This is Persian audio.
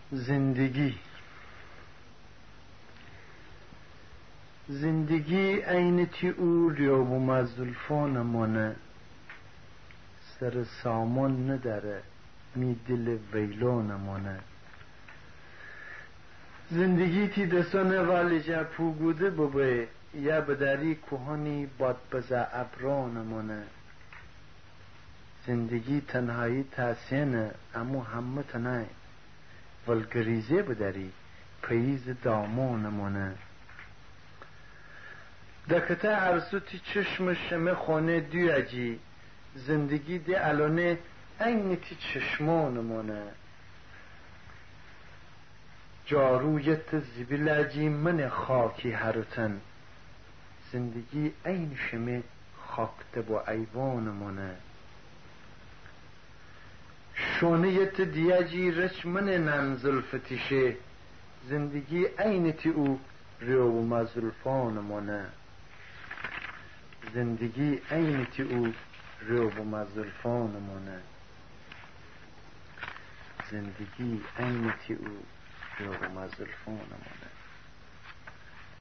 زندگی عین تیور یا و مزدلفان مانه، سر سامان نداره می دل ویلان مانه. زندگی تی دستان والی جا پوگوده ببه، یا بداری کوهانی باد بزا ابران مانه. زندگی تنهایی تاسینه امو همه تنهای، والگریزه بداری پیز دامان مانه. دکتا عرصو تی چشم شمه خونه دیوجی، زندگی دی الانه این تی چشمان مانه. جارویت زبیلاجی من خاکی هرتن، زندگی این شمه خاکته با ایوان مانه. شونیت دیاجی رچ من ننزل فتیشه، زندگی این تی او ریو مزلفان مانه. زندگی این تی او ریو مزلفان مانه. زندگی این تی او ریو مزلفان مانه.